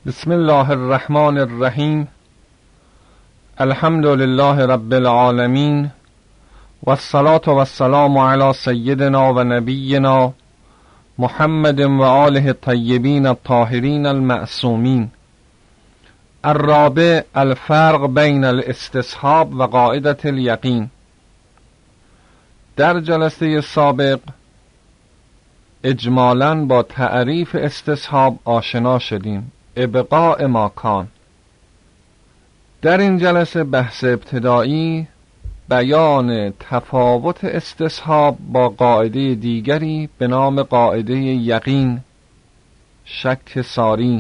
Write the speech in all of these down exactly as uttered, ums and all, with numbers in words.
بسم الله الرحمن الرحیم. الحمد لله رب العالمین والصلاة والسلام علی سیدنا و نبینا محمد و آله الطیبین الطاهرین المعصومین. الرابع الفرق بین الاستصحاب و قاعدة الیقین. در جلسه سابق اجمالاً با تعریف استصحاب آشنا شدیم. ابقاء ما کان. در این جلسه بحث ابتدایی بیان تفاوت استصحاب با قاعده دیگری به نام قاعده یقین، شک ساری.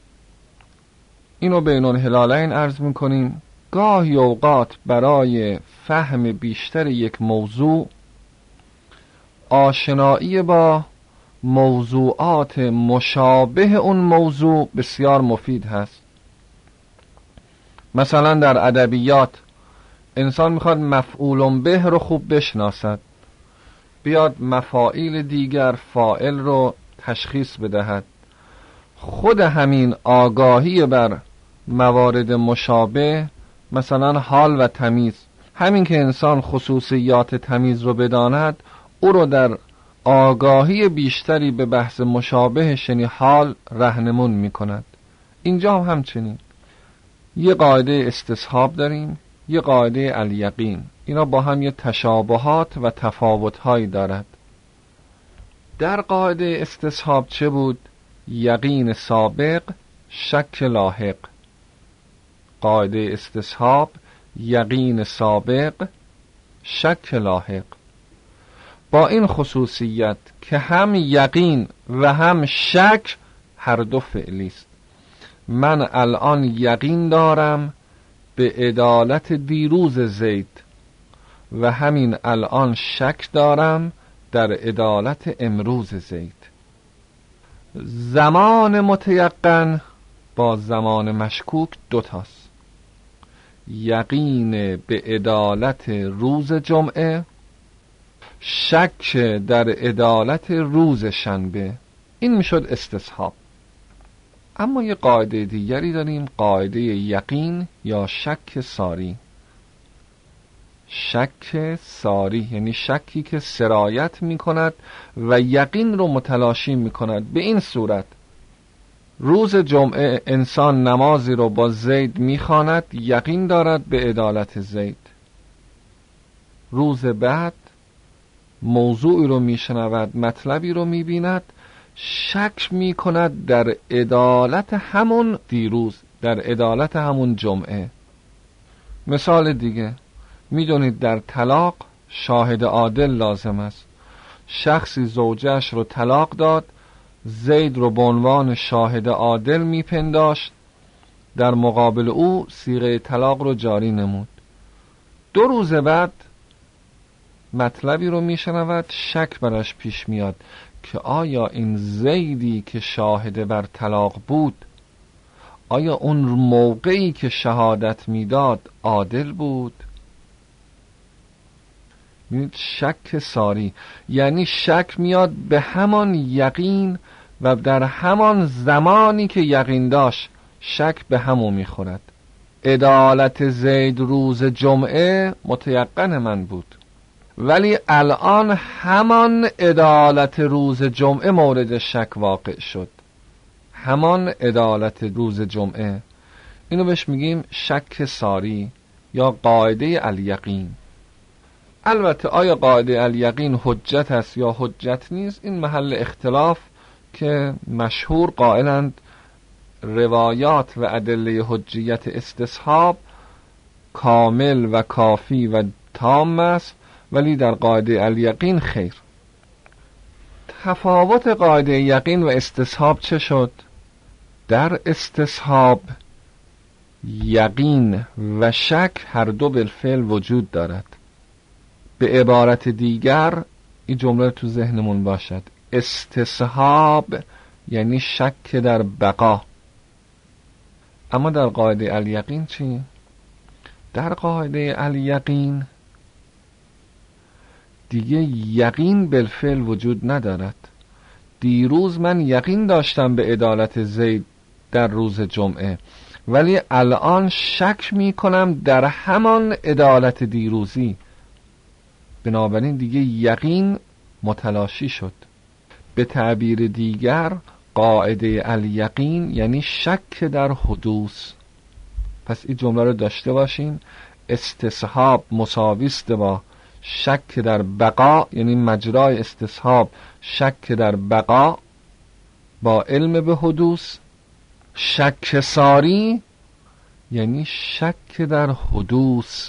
اینو بین الهلالین عرض میکنیم. گاهی اوقات برای فهم بیشتر یک موضوع آشنایی با موضوعات مشابه اون موضوع بسیار مفید هست. مثلا در ادبیات انسان میخواد مفعول به رو خوب بشناسد، بیاد مفاعیل دیگر فاعل رو تشخیص بدهد. خود همین آگاهی بر موارد مشابه، مثلا حال و تمیز، همین که انسان خصوصیات تمیز رو بداند، او رو در آگاهی بیشتری به بحث مشابهش یعنی حال راهنمون می کند. اینجا هم همچنین یه قاعده استصحاب داریم، یه قاعده الیقین. اینا با هم یه تشابهات و تفاوت‌هایی دارد. در قاعده استصحاب چه بود؟ یقین سابق، شک لاحق. قاعده استصحاب یقین سابق، شک لاحق. با این خصوصیت که هم یقین و هم شک هر دو فعلی است. من الان یقین دارم به عدالت دیروز زید و همین الان شک دارم در عدالت امروز زید. زمان متیقن با زمان مشکوک دوتاست. یقین به عدالت روز جمعه، شک در عدالت روز شنبه. این میشد استصحاب. اما یه قاعده دیگری داریم، قاعده یقین یا شک ساری. شک ساری یعنی شکی که سرایت میکند و یقین رو متلاشی میکند. به این صورت روز جمعه انسان نمازی رو با زید میخواند، یقین دارد به عدالت زید. روز بعد موضوعی رو میشنود، مطلبی رو میبیند، شک میکند در عدالت همون دیروز، در عدالت همون جمعه. مثال دیگه، میدونید در طلاق شاهد عادل لازم است. شخصی زوجش رو طلاق داد، زید رو به عنوان شاهد عادل میپنداشت، در مقابل او صیغه طلاق رو جاری نمود. دو روز بعد مطلبی رو میشنود، شک براش پیش میاد که آیا این زیدی که شاهد بر طلاق بود، آیا اون موقعی که شهادت میداد عادل بود؟ شک ساری یعنی شک میاد به همان یقین و در همان زمانی که یقین داشت شک به همون میخورد. عدالت زید روز جمعه متیقن من بود، ولی الان همان عدالت روز جمعه مورد شک واقع شد. همان عدالت روز جمعه، اینو بهش میگیم شک ساری یا قاعده الیقین. البته آیا قاعده الیقین حجت است یا حجت نیست، این محل اختلاف که مشهور قائلند روایات و ادله حجیت استصحاب کامل و کافی و تام است، ولی در قاعده الیقین خیر. تفاوت قاعده یقین و استصحاب چه شد؟ در استصحاب یقین و شک هر دو بالفعل وجود دارد. به عبارت دیگر این جمله تو ذهنمون باشد، استصحاب یعنی شک در بقا. اما در قاعده الیقین چی؟ در قاعده الیقین دیگه یقین بالفعل وجود ندارد. دیروز من یقین داشتم به عدالت زید در روز جمعه، ولی الان شک می کنم در همان عدالت دیروزی. بنابراین دیگه یقین متلاشی شد. به تعبیر دیگر قاعده الیقین یعنی شک در حدوث. پس این جمله رو داشته باشین، استصحاب مساوی است با شک در بقا، یعنی مجرای استصحاب شک در بقا با علم به حدوث. شک ساری یعنی شک در حدوث،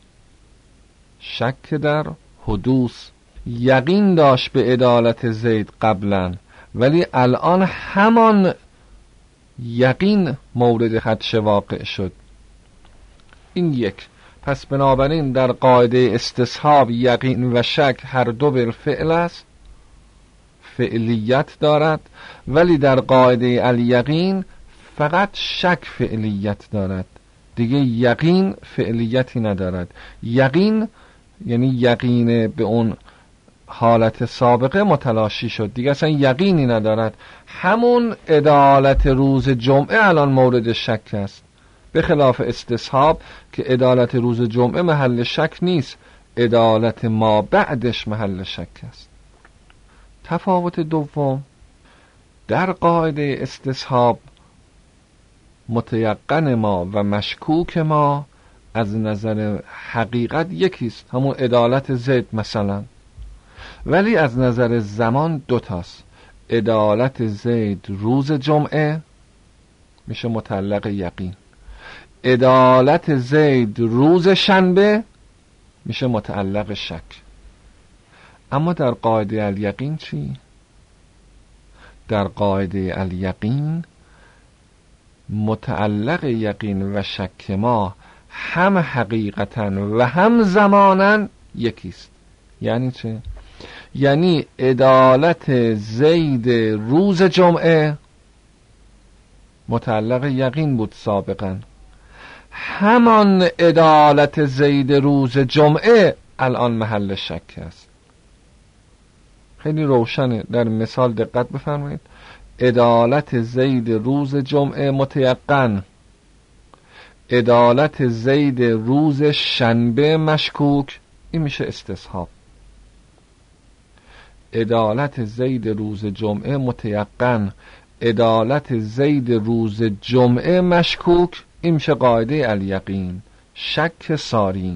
شک در حدوث. یقین داشت به عدالت زید قبلا، ولی الان همان یقین مورد خدشه واقع شد. این یک. پس بنابراین در قاعده استصحاب یقین و شک هر دو بالفعل است، فعلیت دارد، ولی در قاعده الیقین فقط شک فعلیت دارد، دیگه یقین فعلیتی ندارد. یقین یعنی یقین به اون حالت سابقه متلاشی شد، دیگه اصلا یقینی ندارد. همون عدالت روز جمعه الان مورد شک است، به خلاف استصحاب که عدالت روز جمعه محل شک نیست، عدالت ما بعدش محل شک است. تفاوت دوم، در قاعده استصحاب متیقن ما و مشکوک ما از نظر حقیقت یکیست، همون عدالت زید مثلا، ولی از نظر زمان دوتاست. عدالت زید روز جمعه میشه متعلق یقین، عدالت زید روز شنبه میشه متعلق شک. اما در قاعده الیقین چی؟ در قاعده الیقین متعلق یقین و شک ما هم حقیقتا و هم زمانا یکیست. یعنی چه؟ یعنی عدالت زید روز جمعه متعلق یقین بود سابقا، همان عدالت زید روز جمعه الان محل شک است. خیلی روشنه، در مثال دقت بفرمایید. عدالت زید روز جمعه متیقن، عدالت زید روز شنبه مشکوک، این میشه استصحاب. عدالت زید روز جمعه متیقن، عدالت زید روز جمعه مشکوک، این میشه قاعده الیقین، شک ساری.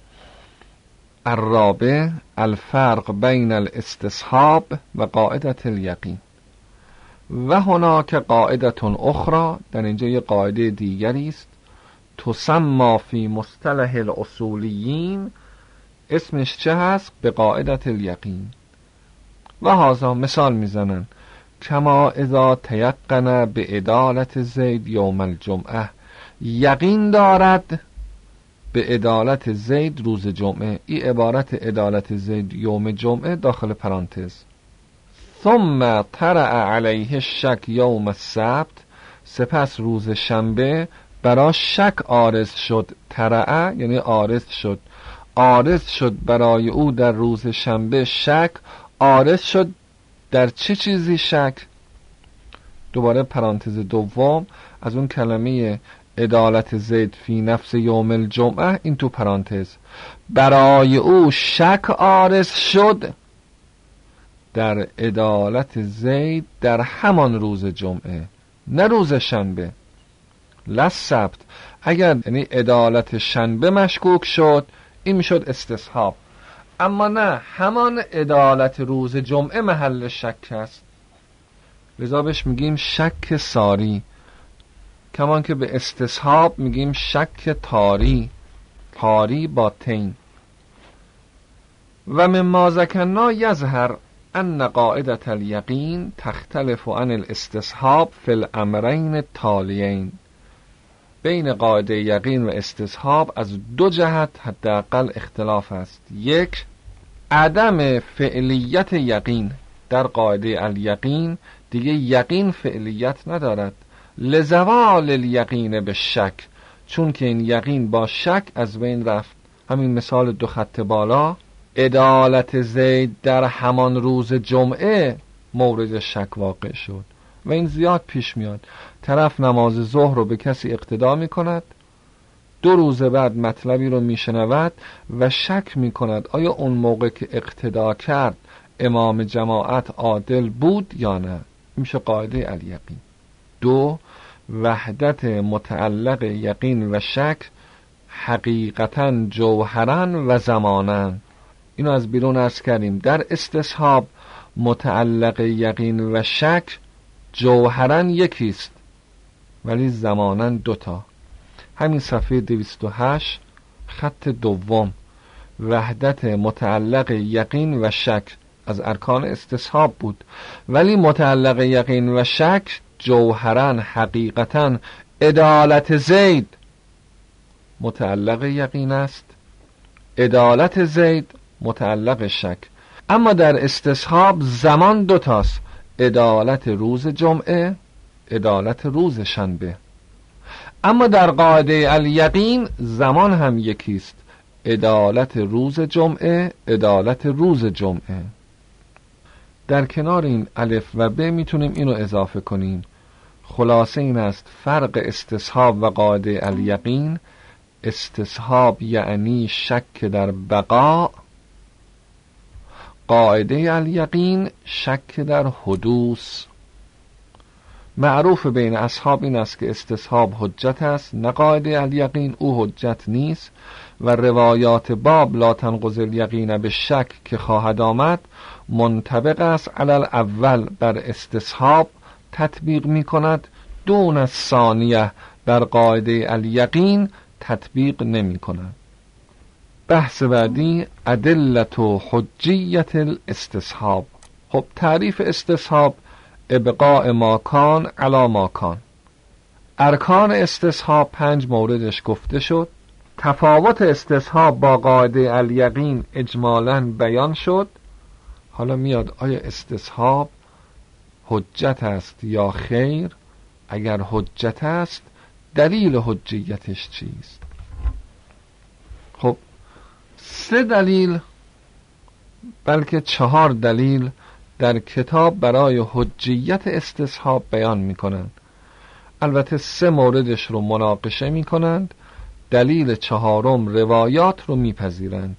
الرابع الفرق بین الاستصحاب و قاعده الیقین. و هناک قاعده اخرى، در اینجا یه قاعده دیگری است، تسمى فی مصطلح الاصولیین، اسمش چه هست؟ به قاعده الیقین. و هذا مثال میزنن کما اذا تیقن به عدالت زید یوم الجمعه، یقین دارد به عدالت زید روز جمعه. این عبارت عدالت زید یوم جمعه داخل پرانتز. ثم طرأ علیه الشک یوم السبت، سپس روز شنبه برای شک عارض شد. طرأ یعنی عارض شد، عارض شد برای او در روز شنبه شک. عارض شد در چه چیزی شک؟ دوباره پرانتز دوم از اون کلمه عدالت زید فی نفس یوم الجمعه، این تو پرانتز، برای او شک عارض شد در عدالت زید در همان روز جمعه، نه روز شنبه. لسبت، اگر یعنی عدالت شنبه مشکوک شد، این میشد استصحاب. اما نه، همان عدالت روز جمعه محل شک است، لذا بهش میگیم شک ساری. کمان که به استصحاب میگیم شک تاری، تاری با تین. و مما ذکرنا یظهر ان قاعده الیقین تختلف عن الاستصحاب فی الامرین التالیین. بین قاعده یقین و استصحاب از دو جهت حداقل اختلاف است. یک، عدم فعلیت یقین. در قاعده الیقین دیگه یقین فعلیت ندارد، لزوال الیقین به شک، چون که این یقین با شک از بین رفت. همین مثال دو خط بالا، عدالت زید در همان روز جمعه مورد شک واقع شد، و این زیاد پیش میاد. طرف نماز ظهر رو به کسی اقتدا میکند، دو روز بعد مطلبی رو میشنود و شک میکند آیا اون موقع که اقتدا کرد امام جماعت عادل بود یا نه. میشه قاعده الیقین. دو، وحدت متعلق یقین و شک حقیقتا جوهرن و زمانن. اینو از بیرون عرض کردیم. در استصحاب متعلق یقین و شک جوهرن یکیست ولی زمانن دوتا. همین صفحه دویست و هشت خط دوم، وحدت متعلق یقین و شک از ارکان استصحاب بود، ولی متعلق یقین و شک جوهرن حقیقتا عدالت زید متعلق یقین است، عدالت زید متعلق شک. اما در استصحاب زمان دوتاست، عدالت روز جمعه، عدالت روز شنبه. اما در قاعده الیقین زمان هم یکیست، عدالت روز جمعه، عدالت روز جمعه. در کنار این الف و ب میتونیم اینو اضافه کنیم. خلاصه این است فرق استصحاب و قاعده الیقین. استصحاب یعنی شک در بقا، قاعده الیقین شک در حدوث. معروف بین اصحاب این است که استصحاب حجت است، نه قاعده الیقین او حجت نیست. و روایات باب لا تنقض الیقین به شک که خواهد آمد منطبق است علل اول بر استصحاب تطبیق می کند، دون الثانیه بر قاعده الیقین تطبیق نمی کند. بحث بعدی ادلت و حجیت الاستصحاب. خب تعریف استصحاب ابقاء ماکان علی ماکان. ارکان استصحاب پنج موردش گفته شد. تفاوت استصحاب با قاعده الیقین اجمالاً بیان شد. حالا میاد آیا استصحاب حجت است یا خیر؟ اگر حجت است دلیل حجیتش چیست؟ خب سه دلیل بلکه چهار دلیل در کتاب برای حجیت استصحاب بیان میکنند. البته سه موردش رو مناقشه میکنند، دلیل چهارم روایات رو میپذیرند.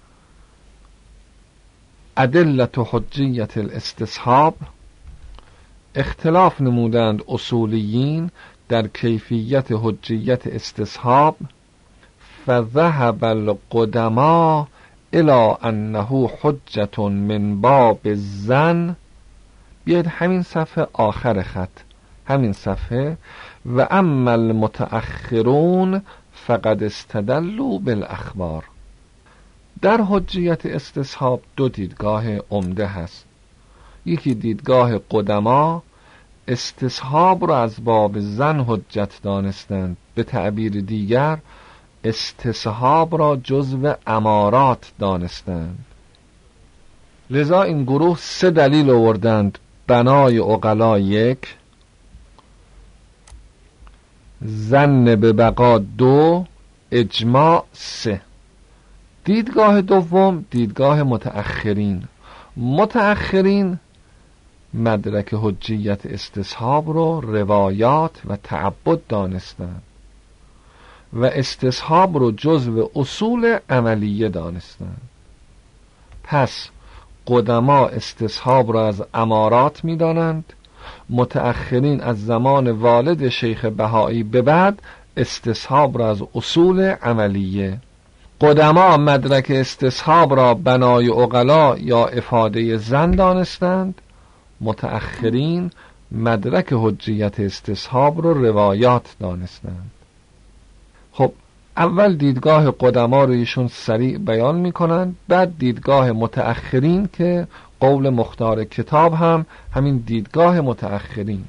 ادلت و حجیت الاستصحاب. اختلاف نمودند اصولیین در کیفیت حجیت استصحاب. فذهب القدماء الى انه حجت من باب الظن. بیاید همین صفحه آخر خط، همین صفحه. و اما المتأخرون فقد استدلوا بالاخبار. در حجیت استصحاب دو دیدگاه عمده هست. یکی دیدگاه قدما، استصحاب را از باب ظن حجت دانستند، به تعبیر دیگر استصحاب را جزو امارات دانستند. لذا این گروه سه دلیل آوردند: بنای عقلا یک، ظن به بقا دو، اجماع سه. دیدگاه دوم دیدگاه متأخرین. متأخرین مدرک حجیت استصحاب رو روایات و تعبد دانستند و استصحاب رو جزو اصول عملیه دانستند. پس قدما استصحاب را از امارات می دانند، متأخرین از زمان والد شیخ بهایی به بعد استصحاب را از اصول عملیه. قدما مدرک استصحاب را بنای عقلا یا افاده ظن دانستند، متأخرین مدرک حجیت استصحاب را روایات دانستند. خب اول دیدگاه قدما رو ایشون سریع بیان میکنند، بعد دیدگاه متأخرین که قول مختار کتاب هم همین دیدگاه متأخرین.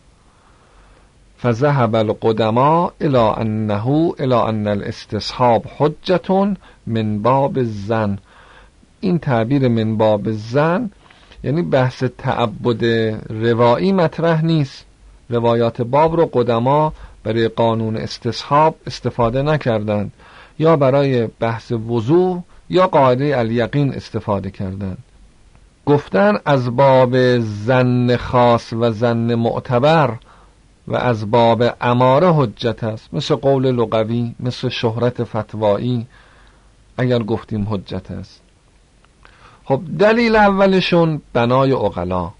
فذهب القدماء الى انه الى ان الاستصحاب حجت من باب الظن. این تعبیر من باب الظن یعنی بحث تعبد روایی مطرح نیست. روایات باب رو قدما برای قانون استصحاب استفاده نکردند، یا برای بحث وضوح یا قاعده الیقین استفاده کردند. گفتن از باب ظن خاص و ظن معتبر و از باب اماره حجت است، مثل قول لغوی، مثل شهرت فتوایی اگر گفتیم حجت است. خب دلیل اولشون بنای عقلا،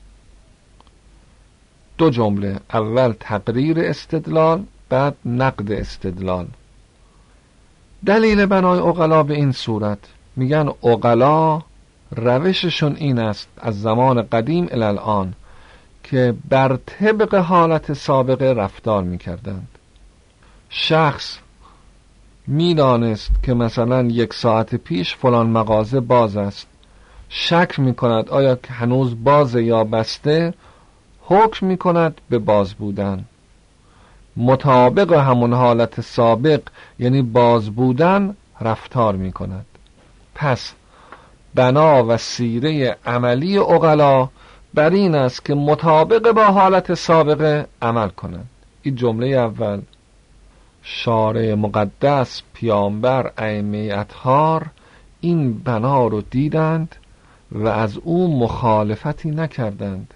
دو جمله، اول تقریر استدلال، بعد نقد استدلال. دلیل بنای عقلا به این صورت، میگن عقلا روششون این است از زمان قدیم الی الان که بر طبق حالت سابقه رفتار میکردند. شخص میدانست که مثلا یک ساعت پیش فلان مغازه باز است، شک میکند آیا که هنوز بازه یا بسته، حکم میکند به باز بودن، مطابق همون حالت سابق یعنی باز بودن رفتار میکند. پس بنا و سیره عملی عقلا بر این است که مطابق با حالت سابقه عمل کنند. این جمله اول. شارع مقدس، پیامبر، ائمه اطهار این بنا رو دیدند و از او مخالفتی نکردند،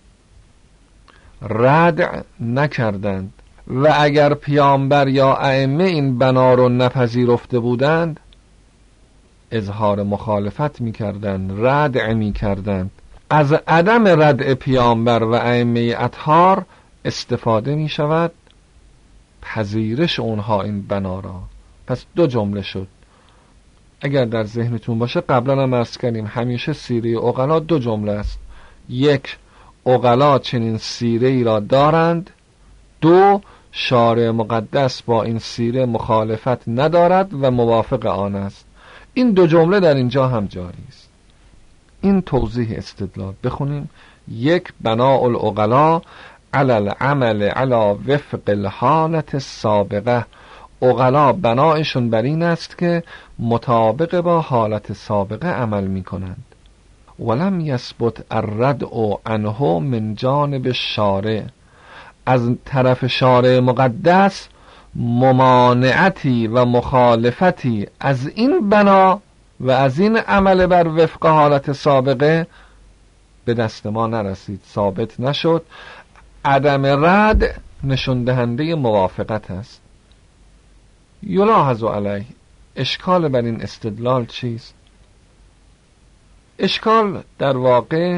رد نکردند، و اگر پیامبر یا ائمه این بنا رو نپذیرفته بودند اظهار مخالفت میکردند، رد میکردند. از عدم رد پیامبر و ائمه اطهار استفاده میشود پذیرش اونها این بنا را. پس دو جمله شد. اگر در ذهنتون باشه قبلا هم عرض کردیم همیشه سیره عقلا دو جمله است. یک، عقلا چنین سیره ای را دارند. دو، شارع مقدس با این سیره مخالفت ندارد و موافق آن است. این دو جمله در اینجا هم جاری است. این توضیح استدلال بخونیم. یک، بناء العقلا علی العمل علی وفق الحالت السابقه. عقلا بنایشون بر این است که مطابق با حالت سابقه عمل می کنند. ولم یثبت الردع عنه من جانب الشارع. از طرف شارع مقدس ممانعتی و مخالفتی از این بنا و از این عمل بر وفق حالت سابقه به دست ما نرسید، ثابت نشد. عدم رد نشون دهنده موافقت است. یلاحظ علیه، اشکال بر این استدلال چیست؟ اشکال در واقع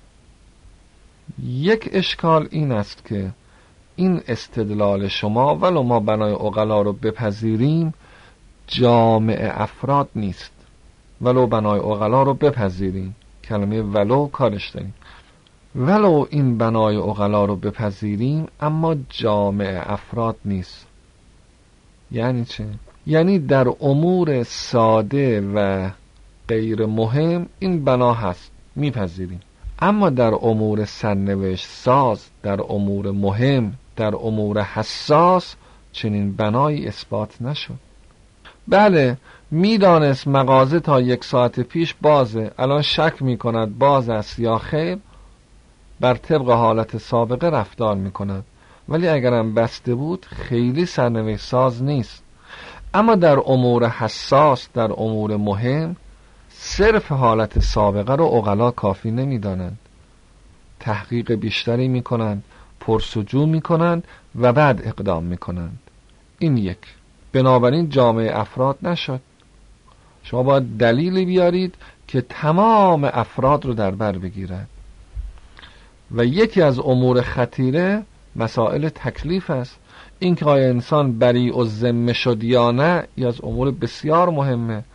یک اشکال این است که این استدلال شما ولو ما بنای عقلا رو بپذیریم جامع افراد نیست. ولو بنای عقلا رو بپذیریم، کلمه ولو کارش داریم، ولو این بنای عقلا رو بپذیریم اما جامع افراد نیست. یعنی چه؟ یعنی در امور ساده و غیر مهم این بنا هست، میپذیریم، اما در امور سرنوشت ساز، در امور مهم، در امور حساس چنین بنایی اثبات نشد. بله میدانست مغازه تا یک ساعت پیش بازه، الان شک میکند باز است یا خیر، بر طبق حالت سابقه رفتار میکند، ولی اگرم بسته بود خیلی سرنوشت ساز نیست. اما در امور حساس، در امور مهم صرف حالت سابقه رو عقلا کافی نمیدانند، تحقیق بیشتری میکنند، پرسجو میکنند و بعد اقدام میکنند. این یک. بنابراین جامعه افراد نشد. شما باید دلیلی بیارید که تمام افراد رو در بر بگیرد. و یکی از امور خطیره مسائل تکلیف است. این که آیا انسان بریء الذمه شد یا نه، یا از امور بسیار مهمه.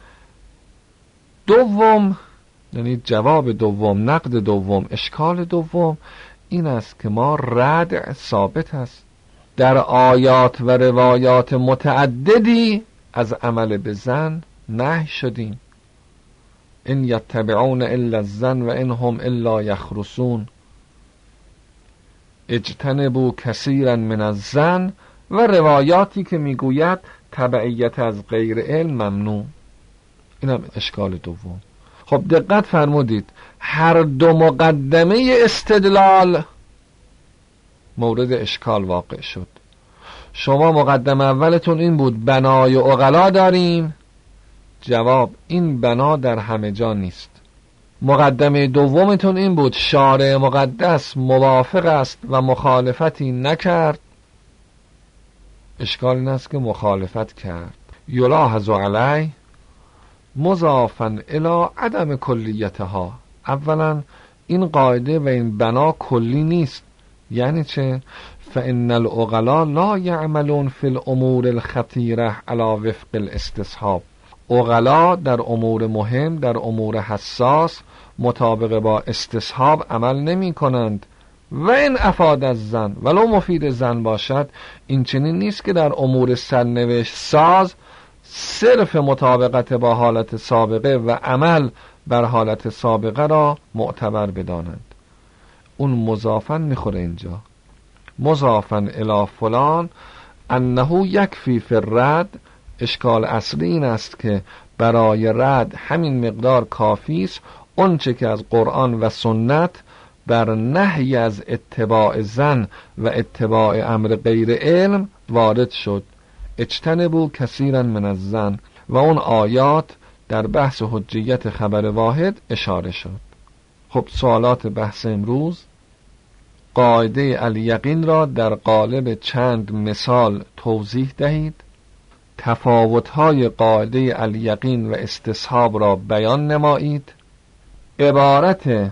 دوم، یعنی جواب دوم، نقد دوم، اشکال دوم این است که ما ردع ثابت است. در آیات و روایات متعددی از عمل به ظن نهی شدیم. ان یتبعون الا الظن و ان هم الا یخرصون. اجتنبوا کثیرا من الظن، و روایاتی که میگوید تبعیت از غیر علم ممنوع. این هم اشکال دوم. خب دقت فرمودید، هر دو مقدمه استدلال مورد اشکال واقع شد. شما مقدمه اولتون این بود بنای عقلا داریم. جواب، این بنا در همه جا نیست. مقدمه دومتون این بود شارع مقدس موافق است و مخالفتی نکرد. اشکال این است که مخالفت کرد. یلاحظ علی مضافا الی عدم کلیتها. اولا این قاعده و این بنا کلی نیست. یعنی چه؟ فإن العقلاء لا يعملون فی الامور الخطیره علی وفق الاستصحاب. عقلا در امور مهم، در امور حساس مطابق با استصحاب عمل نمی کنند. و این افاد از زن، ولو مفید زن باشد، این چنین نیست که در امور سرنوشت ساز صرف مطابقت با حالت سابقه و عمل بر حالت سابقه را معتبر بدانند. اون مضافن میخوره اینجا. مضافن الی فلان انه یکفی فی الرد. اشکال اصلی این است که برای رد همین مقدار کافی است اونچه که از قرآن و سنت بر نهی از اتباع زن و اتباع امر غیر علم وارد شد. اجتنبوا کثیرا من الزن و اون آیات در بحث حجیت خبر واحد اشاره شد. خب سوالات بحث امروز: قاعده الیقین را در قالب چند مثال توضیح دهید. تفاوت‌های قاعده الیقین و استصحاب را بیان نمایید. عبارت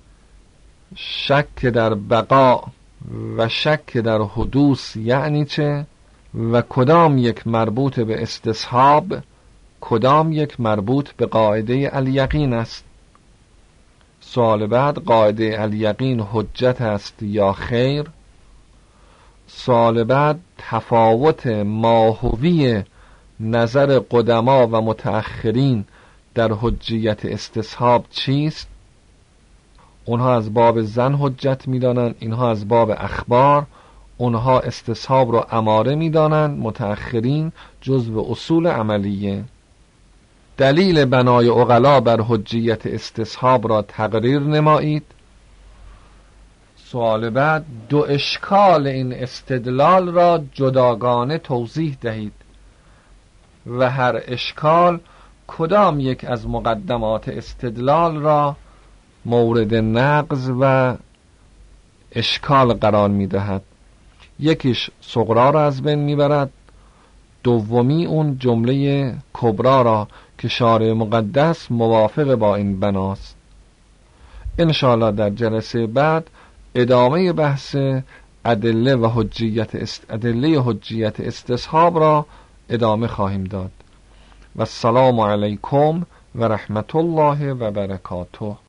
شک در بقا و شک در حدوث یعنی چه و کدام یک مربوط به استصحاب، کدام یک مربوط به قاعده الیقین است. سوال بعد: قاعده الیقین حجت است یا خیر؟ سوال بعد: تفاوت ماهوی نظر قدما و متأخرین در حجیت استصحاب چیست؟ اونها از باب زن حجت می‌دانند، اینها از باب اخبار. اونها استصحاب رو اماره می‌دانند، متأخرین جزو اصول عملیه. دلیل بنای عقلا بر حجیت استصحاب را تقریر نمایید. سوال بعد: دو اشکال این استدلال را جداگانه توضیح دهید و هر اشکال کدام یک از مقدمات استدلال را مورد نقض و اشکال قرار می‌دهد. یکیش صغرا را از بین می‌برد، دومی اون جمله کبرا را که شارع مقدس موافق با این بناست. انشاءالله در جلسه بعد ادامه بحث ادله و حجیت است... ادله حجیت استصحاب را ادامه خواهیم داد. و السلام علیکم و رحمت الله و برکاته.